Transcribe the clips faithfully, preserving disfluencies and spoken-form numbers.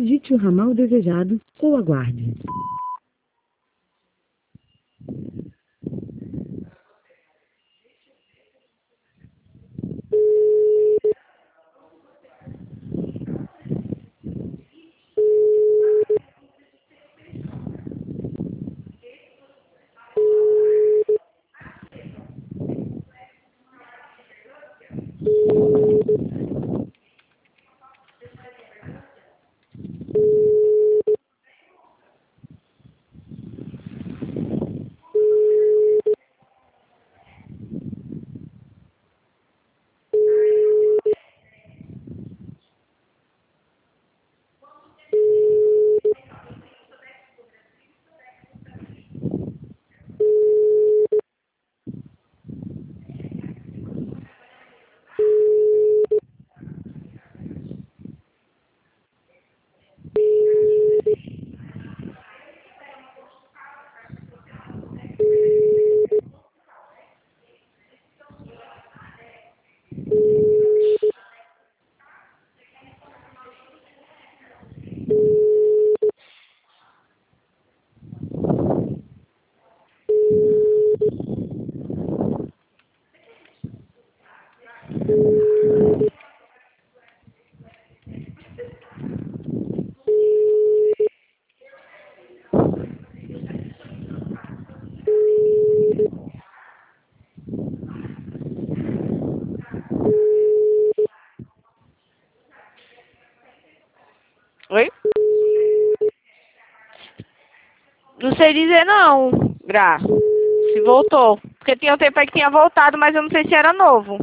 Digite o ramal desejado ou aguarde. Oi? Não sei dizer não, Gra. Se voltou. Porque tinha um tempo aí que tinha voltado, mas eu não sei se era novo.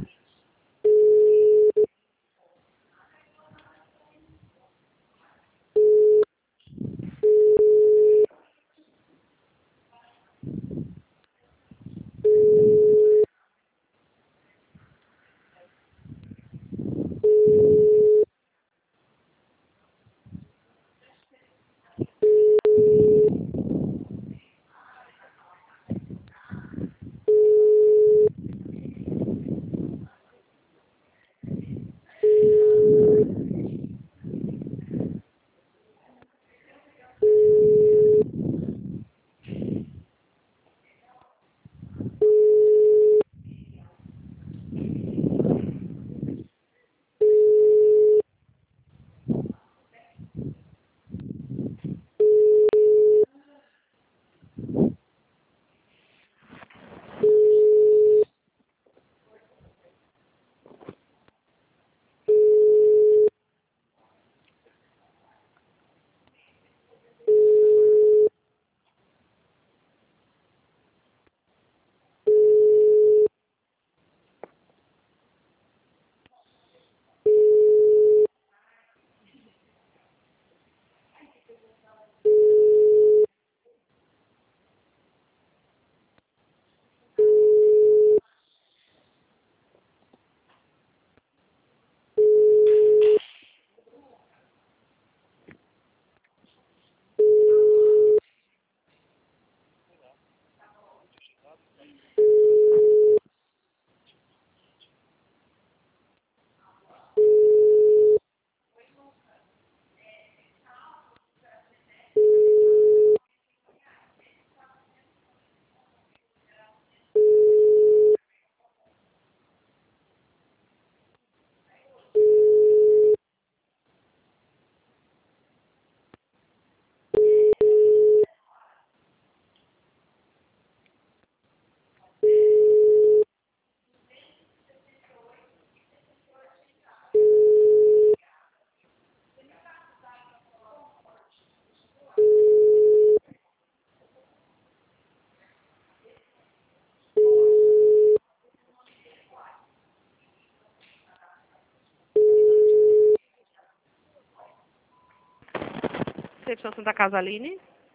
Recepção Santa Casa, Aline.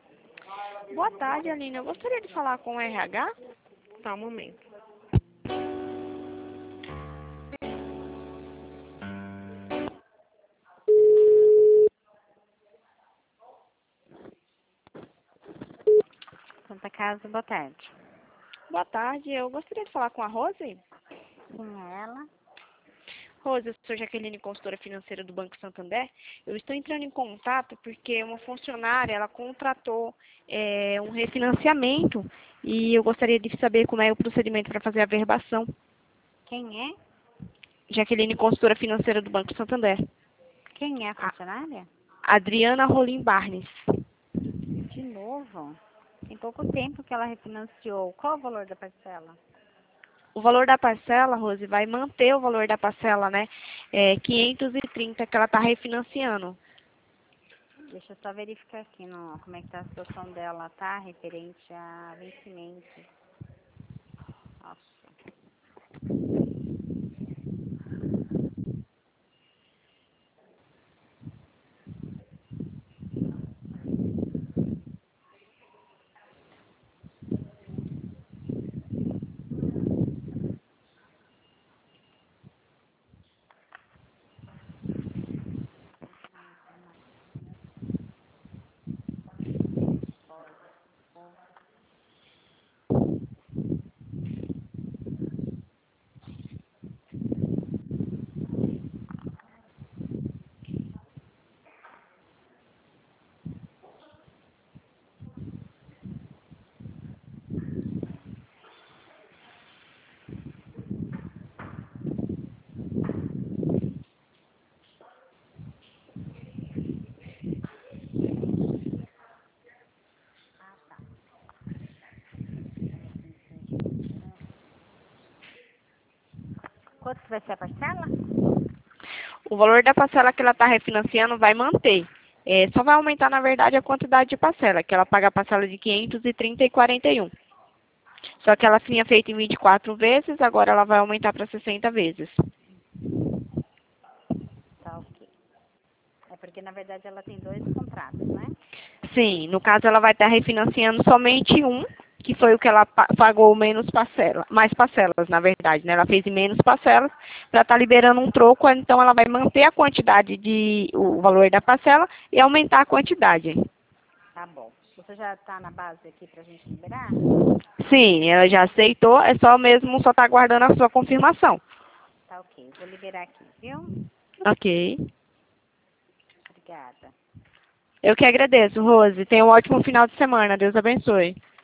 Boa tarde, Aline. Eu gostaria de falar com o R H. Tá, um momento. Santa Casa, boa tarde. Boa tarde. Eu gostaria de falar com a Rose. Quem é ela? Rose, eu sou Jaqueline, consultora financeira do Banco Santander. Eu estou entrando em contato porque uma funcionária, ela contratou é, um refinanciamento e eu gostaria de saber como é o procedimento para fazer a verbação. Quem é? Jaqueline, consultora financeira do Banco Santander. Quem é a funcionária? Adriana Rolim Barnes. De novo? Tem pouco tempo que ela refinanciou. Qual o valor da parcela? O valor da parcela, Rose, vai manter o valor da parcela, né? É quinhentos e trinta que ela está refinanciando. Deixa eu só verificar aqui no, como é que tá a situação dela, tá? Referente a vencimento. Nossa. Quanto que vai ser a parcela? O valor da parcela que ela está refinanciando vai manter. É, só vai aumentar, na verdade, a quantidade de parcela, que ela paga a parcela de quinhentos e trinta e quarenta e um. Só que ela tinha feito em vinte e quatro vezes, agora ela vai aumentar para sessenta vezes. Tá, ok. É porque, na verdade, ela tem dois contratos, né? Sim, no caso ela vai estar refinanciando somente um, que foi o que ela pa- pagou menos parcela, mais parcelas, na verdade, né? Ela fez em menos parcelas para estar liberando um troco, então ela vai manter a quantidade de o valor da parcela e aumentar a quantidade. Tá bom. Você já tá na base aqui pra gente liberar? Sim, ela já aceitou, é só mesmo só estar aguardando a sua confirmação. Tá, ok. Vou liberar aqui, viu? Ok. Obrigada. Eu que agradeço, Rose. Tenha um ótimo final de semana. Deus abençoe.